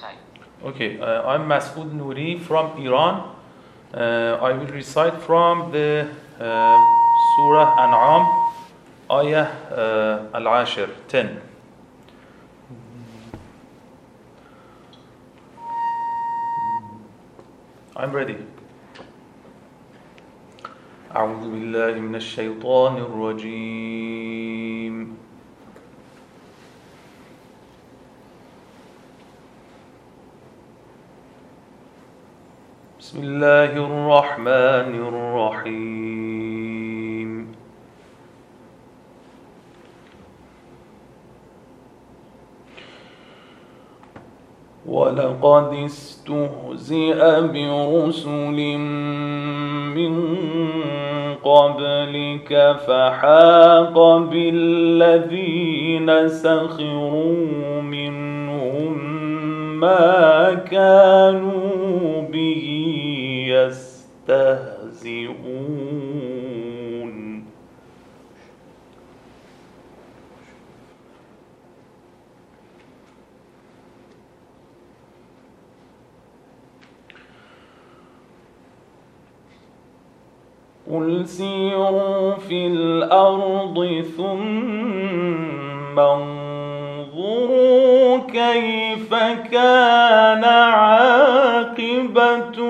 Okay, I'm Masoud Nouri from Iran. I will recite from the Surah An'am, Ayah Al-Ashir, 10. I'm ready. أعوذ بالله من الشيطان الرجيم. بسم الله الرحمن الرحيم. ولقد استهزئ برسل من قبلك فحاق بالذين سخروا منهم ما كانوا به يستهزئون. قل سيروا في الأرض ثم انظروا كيف كان عاقبة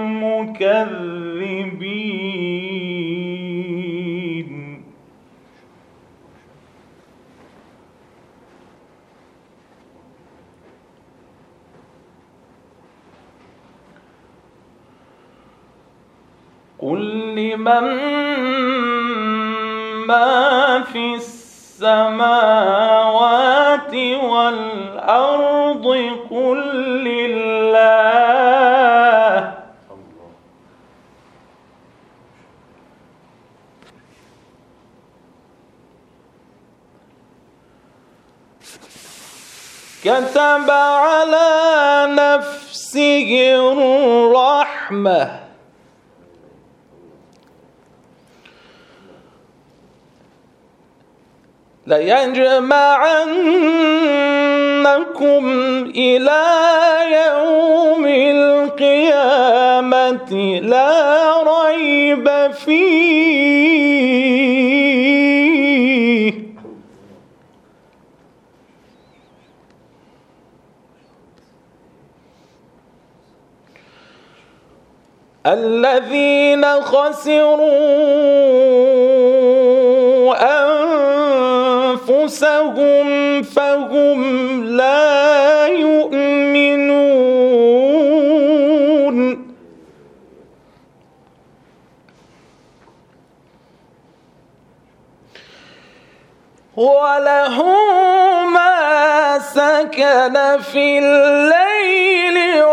المكذبين. قل لمن ما في السماوات والأرض قل لله. كتب على نفسه الرحمة ليجمعنكم إلى يوم القيامة لا ريب فيه. الذين خسروا أنفسهم فهم لا يؤمنون. وله ما سكن في الليل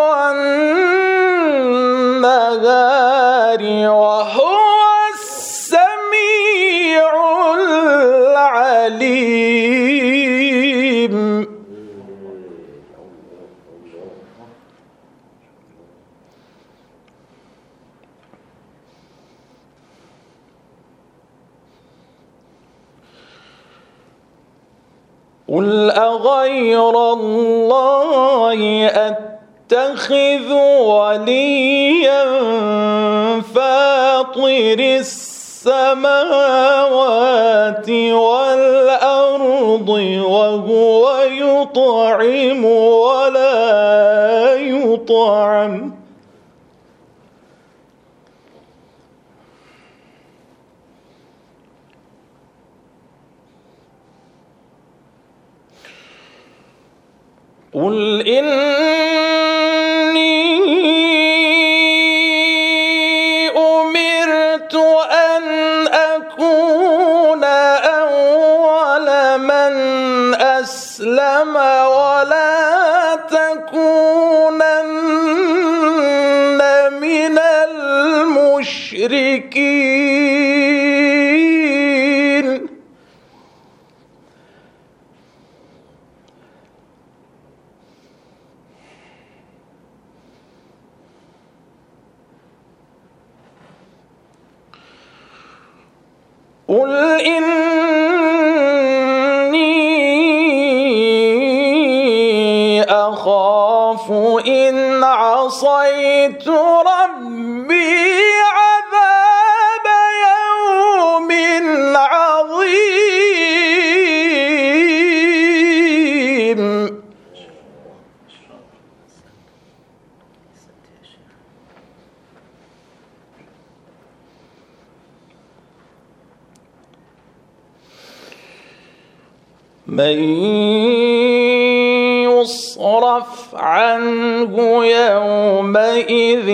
والنهار وهو السميع العليم. قل أغير الله أتخذ وليا فاطر السماوات والأرض وهو يطعم ولا يطعم قل إني أمرت أن أكون أول من أسلم ولا تكونن من المشركين. قل إني أخاف أخاف إن عصيت ربي عذاب يوم عظيم. من يصرف عنه يومئذ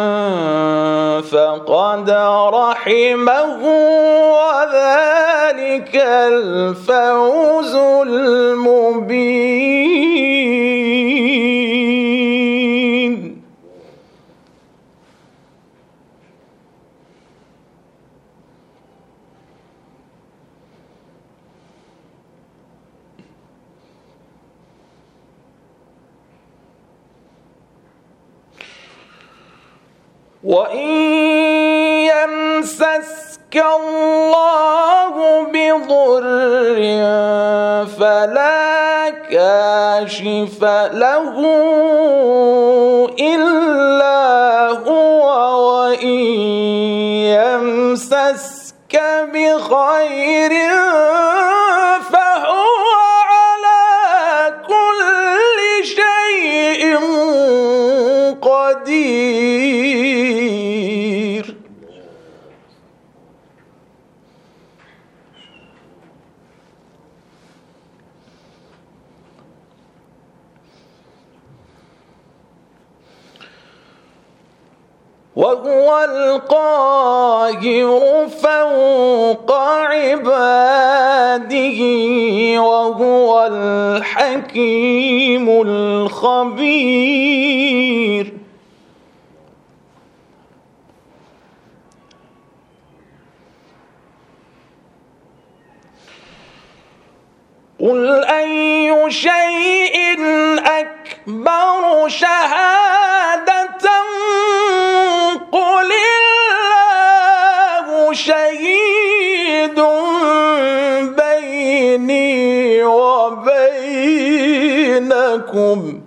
فقد رحمه وذلك الفوز المبين. وإن يمسسك الله بضر فلا كاشف له إلا هو وإن يمسسك بخير فهو على كل شيء قدير. وهو القاهر فوق عباده وهو الحكيم الخبير. قل أي شيء أكبر شهادةً قل الله شهيد بيني وبينكم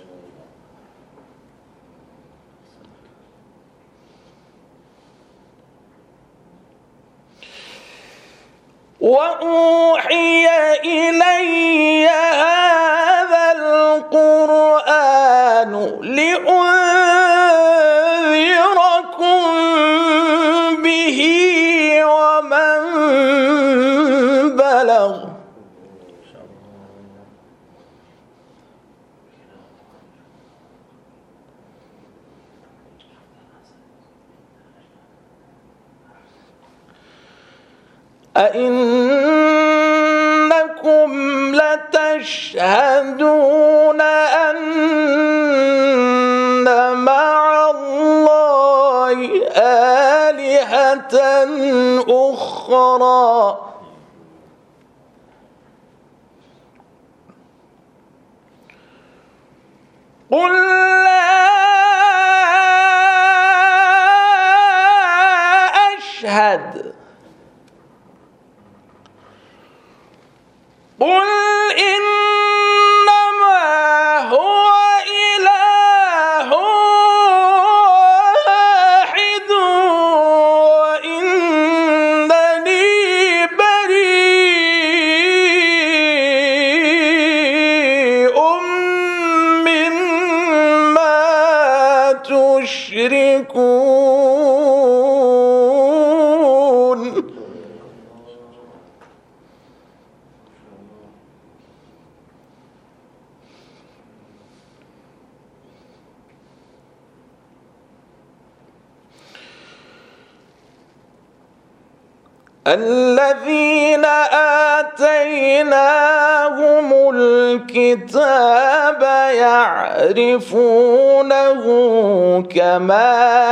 وأوحي إلي هذا القرآن لأنذركم به ومن بلغ أئنكم لتشهدون أن مع الله آلهة أخرى قل لا أشهد قل إنما هو إله واحد وإنني بريء مما تشركون. الذين آتيناهم الكتاب يعرفونه كما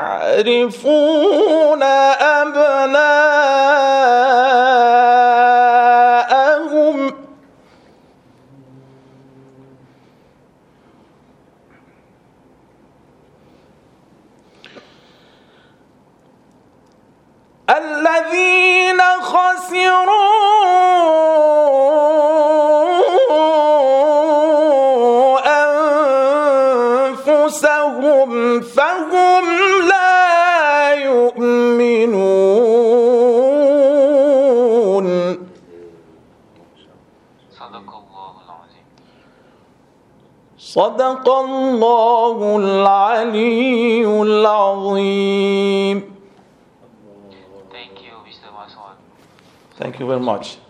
يعرفون أبناءهم الذين خسروا أنفسهم فهم لا يؤمنون. صدق الله العلي العظيم. Thank you, Mr. Maswan. Thank you very much.